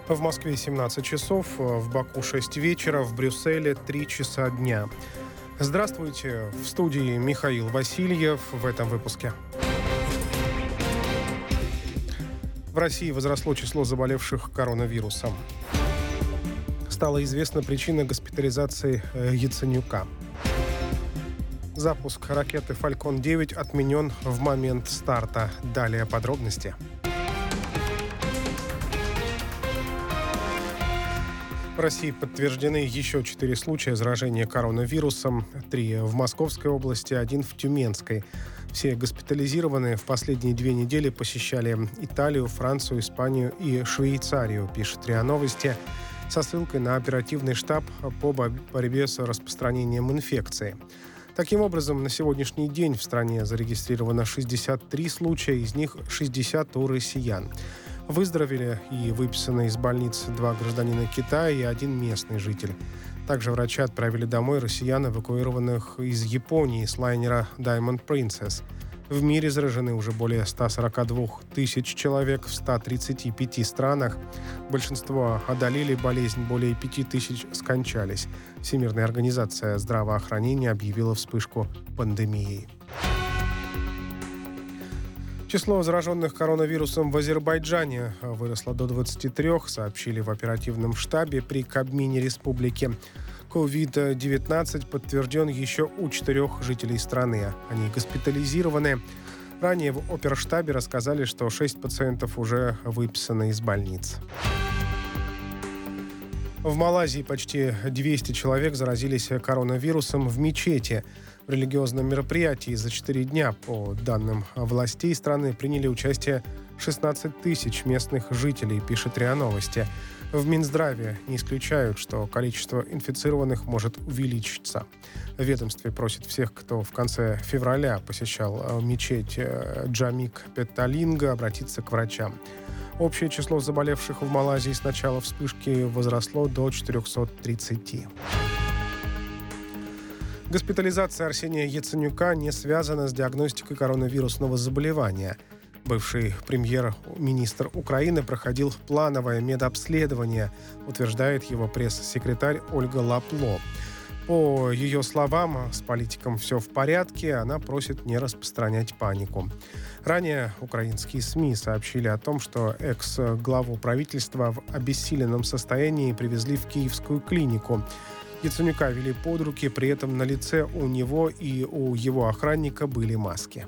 В Москве 17 часов, в Баку 6 вечера, в Брюсселе 3 часа дня. Здравствуйте, в студии Михаил Васильев в этом выпуске. В России возросло число заболевших коронавирусом. Стала известна причина госпитализации Яценюка. Запуск ракеты «Фалькон-9» отменен в момент старта. Далее подробности. В России подтверждены еще 4 случая заражения коронавирусом. 3 в Московской области, 1 в Тюменской. Все госпитализированные в последние 2 недели посещали Италию, Францию, Испанию и Швейцарию, пишет РИА Новости, со ссылкой на оперативный штаб по борьбе с распространением инфекции. Таким образом, на сегодняшний день в стране зарегистрировано 63 случая, из них 60 у россиян. Выздоровели и выписаны из больниц 2 гражданина Китая и 1 местный житель. Также врачи отправили домой россиян, эвакуированных из Японии с лайнера Diamond Princess. В мире заражены уже более 142 тысяч человек в 135 странах. Большинство одолели болезнь, более 5 тысяч скончались. Всемирная организация здравоохранения объявила вспышку пандемией. Число зараженных коронавирусом в Азербайджане выросло до 23, сообщили в оперативном штабе при Кабмине республики. COVID-19 подтвержден еще у 4 жителей страны. Они госпитализированы. Ранее в оперштабе рассказали, что 6 пациентов уже выписаны из больниц. В Малайзии почти 200 человек заразились коронавирусом в мечети. В религиозном мероприятии за 4 дня, по данным властей страны, приняли участие 16 тысяч местных жителей, пишет РИА Новости. В Минздраве не исключают, что количество инфицированных может увеличиться. В ведомстве просят всех, кто в конце февраля посещал мечеть Джамик Петалинга, обратиться к врачам. Общее число заболевших в Малайзии с начала вспышки возросло до 430. Госпитализация Арсения Яценюка не связана с диагностикой коронавирусного заболевания. Бывший премьер-министр Украины проходил плановое медобследование, утверждает его пресс-секретарь Ольга Лапло. По ее словам, с политиком все в порядке, она просит не распространять панику. Ранее украинские СМИ сообщили о том, что экс-главу правительства в обессиленном состоянии привезли в киевскую клинику. Яценюка вели под руки, при этом на лице у него и у его охранника были маски.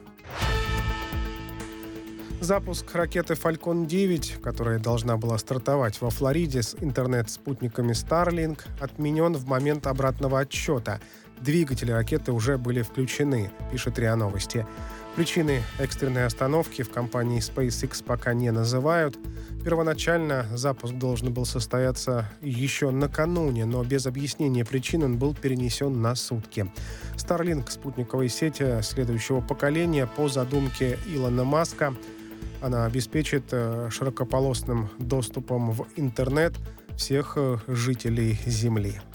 Запуск ракеты «Фалькон-9», которая должна была стартовать во Флориде с интернет-спутниками Starlink, отменен в момент обратного отсчета. Двигатели ракеты уже были включены, пишет РИА Новости. Причины экстренной остановки в компании SpaceX пока не называют. Первоначально запуск должен был состояться еще накануне, но без объяснения причин он был перенесен на сутки. Starlink — спутниковая сеть следующего поколения по задумке Илона Маска. Она обеспечит широкополосным доступом в интернет всех жителей Земли.